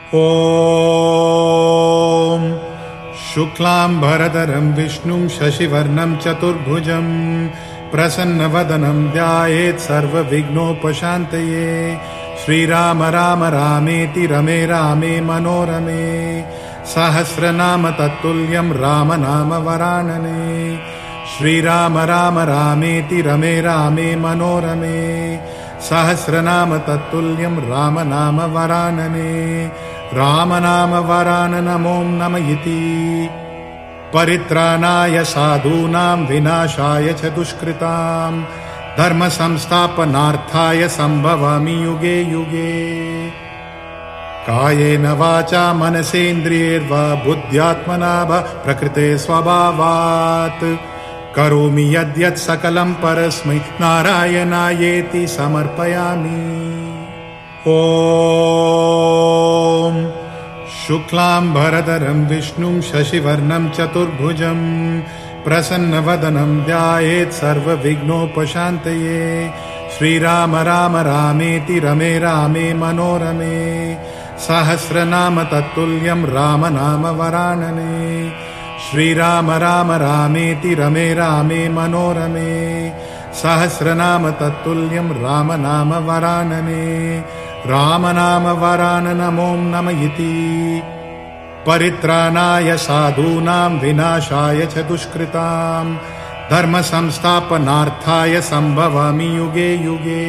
ॐ शुक्लाम्बरधरं विष्णुं शशिवर्णं चतुर्भुजं प्रसन्नवदनं ध्यायेत् सर्वविघ्नोपशान्तये। श्रीराम राम रामेति रमे रामे मनोरमे सहस्रनाम तत्तुल्यं राम नाम वरानने। श्रीराम राम रामेति रमे रामे मनोरमे सहस्रनाम तत्तुल्यं राम नाम वरानने। राम नाम वराननमों नम इति। परित्राणाय साधूनां विनाशाय च दुष्कृतां धर्म संस्थापनार्थाय संभवामि युगे युगे। कायेन वाचा मनसेन्द्रियैर्वा बुद्ध्यात्मना वा प्रकृते स्वभावात् करोमि यद्यत् सकलं परस्मै नारायणायेति समर्पयामि। ॐ शुक्लाम्बरधरं विष्णुं शशिवर्णं चतुर्भुजं प्रसन्नवदनं ध्यायेत् सर्वविघ्नोपशान्तये। श्रीराम राम रामेति रमे रामे मनोरमे सहस्रनाम तत्तुल्यं राम नाम वरानने। श्रीराम राम रामेति रमे रामे मनोरमे सहस्रनाम तत्तुल्यं राम नाम वरानने। राम नाम वराननमों नम इति। परित्राणाय साधूनां विनाशाय च दुष्कृतां धर्म संस्थापनार्थाय संभवामि युगे युगे।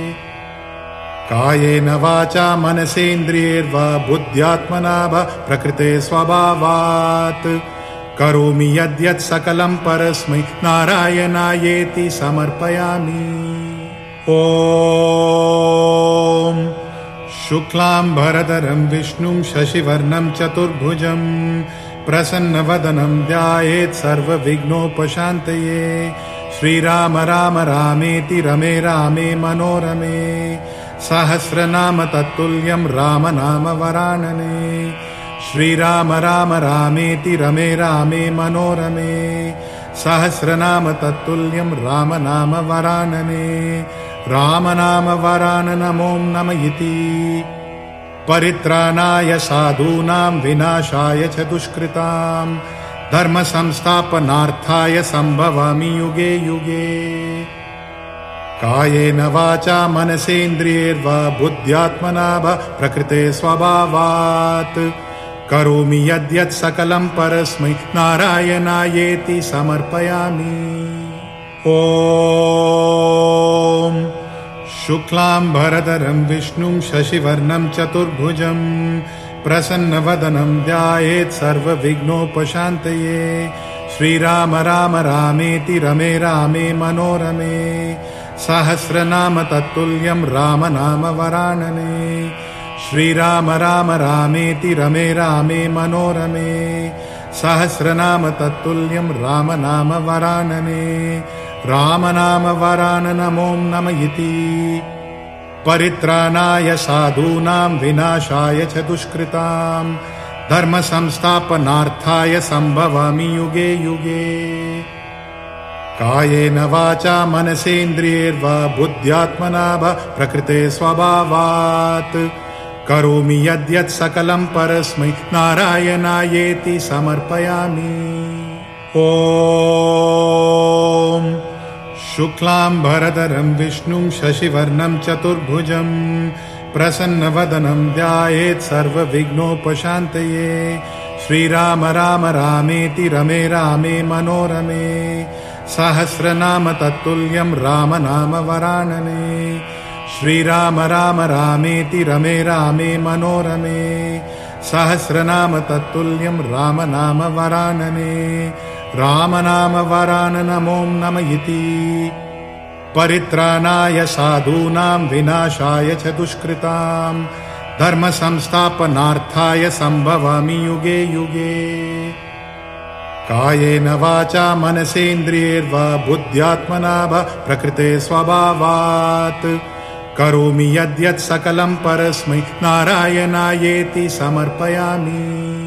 कायेन वाचा मनसेन्द्रियैर्वा बुद्ध्यात्मना वा प्रकृते स्वभावात् करोमि यद्यत् सकलं परस्मै नारायणायेति समर्पयामि। ॐ शुक्लाम्बरधरं विष्णुं शशिवर्णं चतुर्भुजं प्रसन्नवदनं ध्यायेत् सर्वविघ्नोपशान्तये। श्रीराम राम रामेति रमे रामे मनोरमे सहस्रनाम तत्तुल्यं राम नाम वरानने। श्रीराम राम रामेति रमे रामे मनोरमे सहस्रनाम तत्तुल्यं राम नाम वरानने। राम नाम वराननमों नम इति। परित्राणाय साधूनां विनाशाय च दुष्कृतां धर्म संस्थापनार्थाय संभवामि युगे युगे। कायेन वाचा मनसेन्द्रियैर्वा बुद्ध्यात्मना वा प्रकृते स्वभावात् करोमि यद्यत् सकलं परस्मै नारायणायेति समर्पयामि। ॐ शुक्लाम्बरधरं विष्णुं शशिवर्णं चतुर्भुजं प्रसन्नवदनं ध्यायेत् सर्वविघ्नोपशान्तये। श्रीराम राम रामेति रमे रामे मनोरमे सहस्रनाम तत्तुल्यं राम नाम वरानने। श्रीराम राम रामेति रमे रामे मनोरमे सहस्रनाम तत्तुल्यं राम नाम वरानने। राम नाम वराननमों नम इति। परित्राणाय साधूनां विनाशाय च दुष्कृतां धर्म संस्थापनार्थाय संभवामि युगे युगे। कायेन वाचा मनसेन्द्रियैर्वा बुद्ध्यात्मना वा प्रकृते स्वभावात् करोमि यद्यत् सकलं परस्मै नारायणायेति समर्पयामि। ॐ शुक्लाम्बरधरं विष्णुं शशिवर्णं चतुर्भुजं प्रसन्नवदनं ध्यायेत् सर्वविघ्नोपशान्तये। श्रीराम राम रामेति रमे रामे मनोरमे सहस्रनाम तत्तुल्यं राम नाम वरानने। श्रीराम राम रामेति रमे रामे मनोरमे सहस्रनाम तत्तुल्यं राम नाम वरानने। राम नाम वराननमों नम इति। परित्राणाय साधूनां विनाशाय च दुष्कृतां धर्म संस्थापनार्थाय संभवामि युगे युगे। कायेन वाचा मनसेन्द्रियैर्वा बुद्ध्यात्मना वा प्रकृते स्वभावात् करोमि यद्यत् सकलं परस्मै नारायणायेति समर्पयामि।